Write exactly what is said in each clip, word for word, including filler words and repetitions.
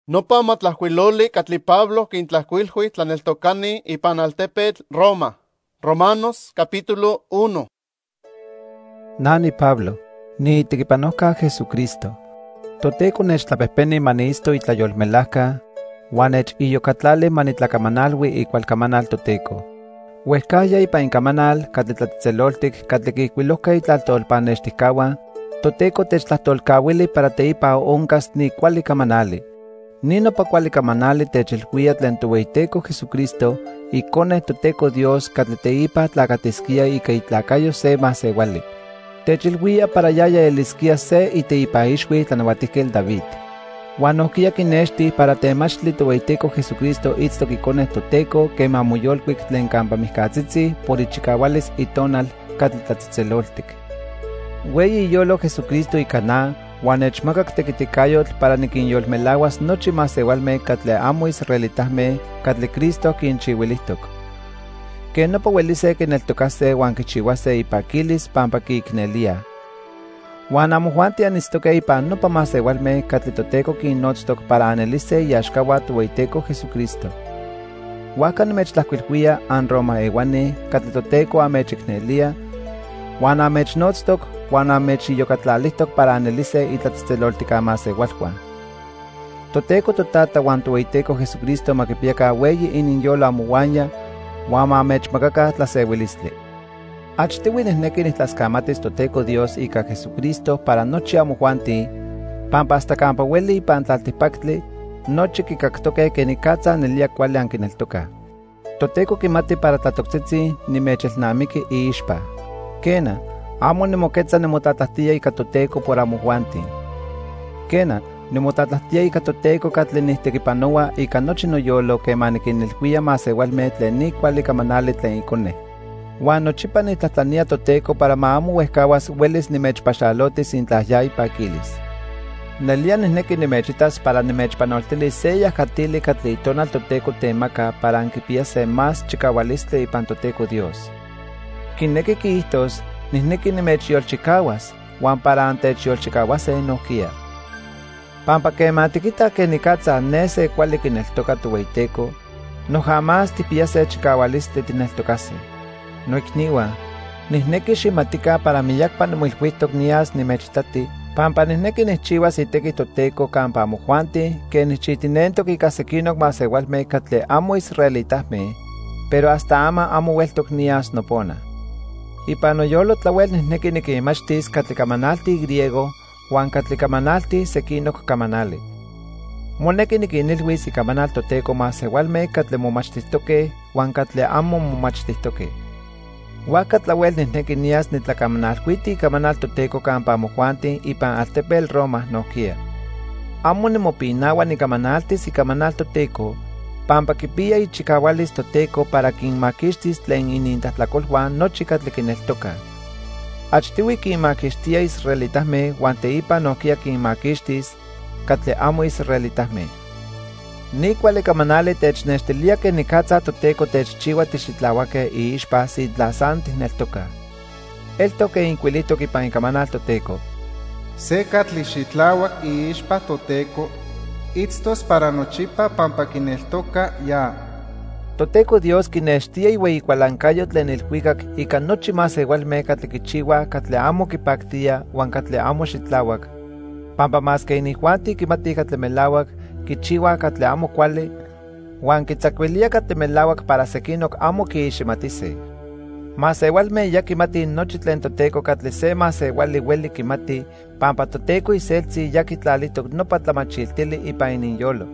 Nopa matlahuiloli catli Pablo quintlahuilhui tlaneltocani ipan altepetl Roma. Romanos capítulo uno. Nani Pablo, ni tequipanoca Jesucristo. Toteco nechtlapehpeni manisto itlayolmelahca, huanech iyocatlali manitlakamanalwi igual camanal toteco. Huescaya ipan camanal catletlatzeloltic catlequihuiloca itlaltolpan nechticaua, toteco techtlahtolcauili para teipa oncas ni cuali camanali. Nino pa cuali camanali techilhuia tlen toweiteco Jesucristo, icone toteco Dios catleteipa tlacatisquia ica itlacayo se masewali. Techilhuia para yaya elisquia se iteipa ixhui tlanauatiquel David. Huanoquia quinexti para temachtli toweiteco Jesucristo itztoc icone toteco quema moyolcuic tlen campa mihcatzitzi por ichicaualis itonal catletlatzitzeloltic. Güey yolo Jesucristo icana, huanechmacac tequiticayotl para niquinyolmelaguas nochi masewalme catle amo israelitahme catle Cristo quinchihuilihtoc. Que no powelise quineltocase huan quichihuase ipaquilis pampa quiicnelia. Huan amo huanti anistoque ipan nopa masewalme catle toteco quinnotztoc para anelise yaxcaua toweiteco Jesucristo. Huacan mechtlahcuilhuia an Roma eguane catle toteco amechicnelia, huan amechnotztoc huan amechiyocatlalihtoc para anelise itlatzteloltica masewalhuan. Toteco totata huan toweiteco Jesucristo maquipiaca weyi ininyolo amohuanya, huan mamechmacaca tlasewilistli. Achtiwi nehnequi nitlascamatis toteco Dios ica Jesucristo para nochi amohuanti, pampa hasta campa hueli ipan tlaltipactli, nochi quicactoque que nicatza nelia cuali anquineltoca. Toteco quimati para tlatoctzitzi nimechelnamiqui iixpa. Kena, amo nimoquetza nimotlatlahtia ica toteco por amohuanti. Kena, nimotlatlahtia ica toteco catli nihtequipanoa ica nochi noyolo que maniquinilhuia masewalme tlen ni cuali camanali tlen icone. Huan nochipa nitlatlania toteco para ma amo huescahuas huelis nimechpaxalotis intlahyai paquilis. Nelia nihnequi nimechitas para nimechpanoltilis se yahcatili catli itonal toteco temaca para anquipiase más chicaualistli ipan toteco Dios. Quinequi quiihtos, nihnequi nimechyolchicahuas, huan para antechyolchicauase noquia. Pampa que matiquita que nicatza nese cuali quineltoca toweiteco, no jamás tipiase chicaualistli tineltocase. No icniwa, nihnequi ximatica para miyacpa nimuilhuihtoc nias nimechitati, pampa nihnequi nihchiuas itequi toteco campa amohuanti, que nichitinentoc ica sequinoc masewalme catle amo israelitahme, pero hasta ama amo hueltoc nias nopona. Ipan noyolo tlauel nihnequi niquimachtis catli camanalti griego, huan catli camanalti sequinoc camanali. Monequi niquinilhuis icamanal toteco masewalme catli momachtistoque, huan catli amo momachtistoque. Huaca tlauel nihnequi nias nitlacamanalhuiti icamanal toteco campa amohuanti ipan altepetl Roma noquia. Amo nimopinaua nicamanaltis icamanal toteco, pampa quipia ichicaualis toteco para quinmaquixtis tlen inintlahtlacolhuan nochi catli quineltoca. Achtiui quinmaquixtia israelitahme huan teipa noquia quinmaquixtis catli amo israelitahme. Ni cuali camanali technextilia que nicatza toteco techchiua tixitlahuaque iixpa sitlasan tihneltoca. El toque inquilitoc ipan camanal toteco. Se catli xitlauac iixpa toteco, itztos para nochipa pampa quineltoca ya. Toteco Dios quinextia iueyicualancayo tlen ilhuicac ica nochi masewalme catli quichiua catli amo quipactia huan catli amo xitlauac. Pampa mas que inihuanti quimati catli melauac quichiua catli amo cuali, huan quitzacuilia catli melauac para sequinoc amo quiiximatise. Masewalme ya quimati nochi tlen toteco catli se masewali hueli quimati, pampa toteco iseltzi ya quitlalihtoc nopa tlamachiltili ipan ininyolo.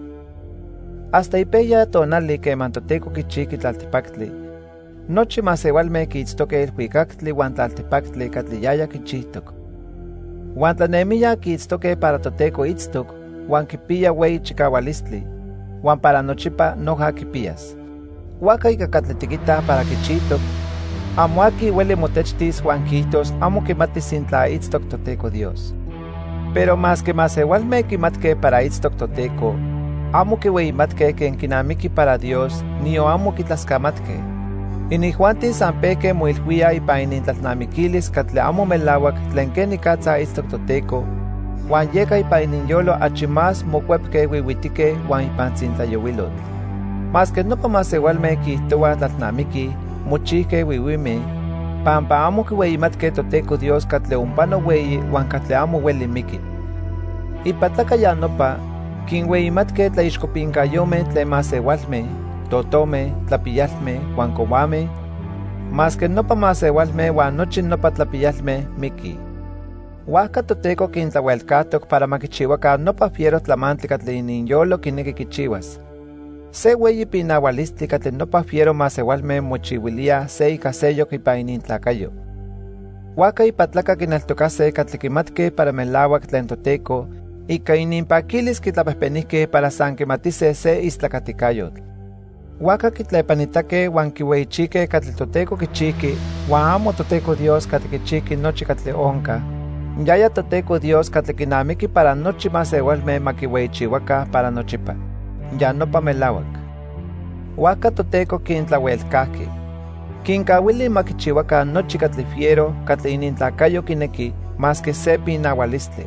Hasta ipeya tonali queman toteco quichiqui tlaltipactli. Nochi masewalme quiitztoque ilhuicactli huan tlaltipactli catli yaya quichihtoc. Huan tlanemia quiitztoque para toteco itztoc, huan quipia wei chicaualistli, huan para nochipa noja quipiyas. Huaca ica catli tiquita para quichihtoc, amo aquí huele motechtis huan quihtos amo quimatis intla itztoc toteco Dios. Pero más que masewalme quimatque para itztoc toteco, amo quiueyimatque quen quinamiqui para Dios, nio amo quitlascamatque. Inihuanti sanpeque moilhuia ipan inintlalnamiquilis catli amo melauac tlen que nicatza itztoc toteco, Juan yeka ipa ininyolo achi más mocuepque wiwitique Juan ipan tzintlayowilotl. Mas que nopa masewalme quihtoa tlalnamiki mochihque wiwimi, pampa amo quiueyimatque Toteco Dios catle umpano weyi Juan catle amo ueli miki. Ipatlaca ya nopa, quinueyimatque tlaixcopincayome tle masewalme, totome, tlapiyalme, Juan cowame, mas que nopa masewalme Juan nochi nopa tlapiyalme miki. Huaca Toteco quintlauelcatoc para maquichihuaca nopa fiero tlamantli catle ininyolo quinequi quichihuas. Se weyi pinaualistli catle nopa fiero masewalme mochihuilia se ica seyoc ipa inintlacayo. Huaca ipatlaca quineltocase catle quimatque para melauac tlen Toteco, ica ininpaquilis quitlapehpenihque para san quimatise se istlacaticayoc. Huaca quitlepanitaque huan quiueichique catle Toteco quichihqui, huan amo Toteco Dios catle quichihqui nochi catle onca. Yaya Toteco Dios catle quinamiki para nochi masewalme maquiueichihuaca para nochipa. Ya nopa melauac. Huaca Toteco quintlauelcahqui. Quincauili maquichihuaca nochi catle fiero catle inintlacayo quinequi, mas que se pinaualistli.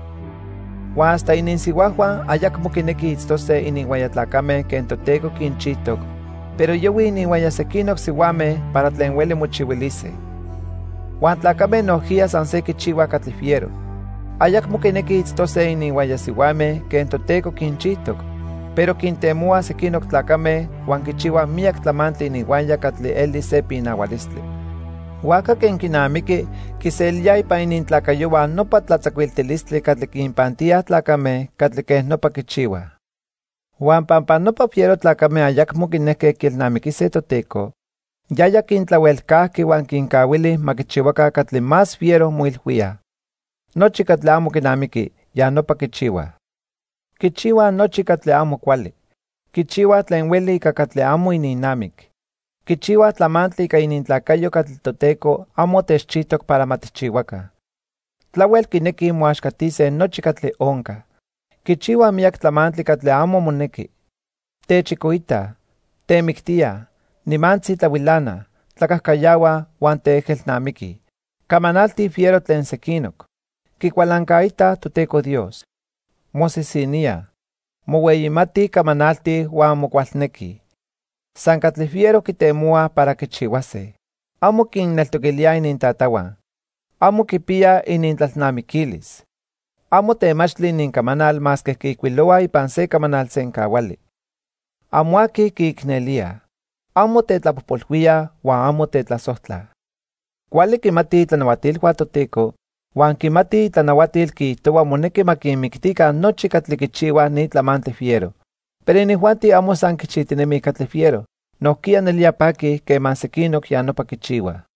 Huan hasta ininsihuahuan ayacmo quinequi itztose ininhuayatlacame ken Toteco quinchihtoc, pero yowi ininhuaya sequinoc sihuame para tlen ueli mochihuilise. Huan tlacame nojía san se quichihua catle fiero. Ayacmo quinequi itztose ininhuaya sihuame ken Toteco quinchihtoc, pero quintemua sequinoc tlacame huan quichihua miac tlamantli ininhuaya catle eli se pinaualistli. Huaca ken quinamiki quiselia ipa inintlacayoa nopa tlatzacuiltilistli catle quinpantia tlacame catle queh nopa quichihua. Huan pampa nopa fiero tlacame ayacmo quineque quilnamiquise Toteco, yaya quintlauelcahqui huan quincauili maquichihuaca catle más fiero moilhuia. Nochi catle amo quinamiki, ya nopa quichihua. Quichihua nochi catle amo cuali. Quichihua tlen ueli ica catle amo ininamic. Quichihua tlamantli ica inintlacayo catle Toteco amo techchihtoc para matechchihuaca. Tlauel quinequi moaxcatise nochi catle onca. Quichihua miac tlamantli catle amo moneki. Techicoita, temictia, nimantzi tlauilana, tlacahcayaua huan teejelnamiki. Camanalti fiero tlen sequinoc. Quicualancaita Toteco Dios. Mosisinia. Moueyimati camanalti huan mocualneki. San catle fiero quitemua para quichihuase. Amo quinneltoquilia inintatahuan. Amo quipia inintlalnamiquilis. Amo temachtli inincamanal mas que quicuiloa ipan se camanal sencauali. Amo aqui quiicnelia. Amo tetlapopolhuia huan amo tetlasohtla. Cuali quimati tlanauatilhua Toteco, huan quimati tlanauatil quihtoua moneki maquinmictica nochi catle quichihua ni tlamantli fiero. Pero inihuanti amo san quichihtinemi catle fiero, nohquia nelia paqui queman sequinoc ya nopa quichihua.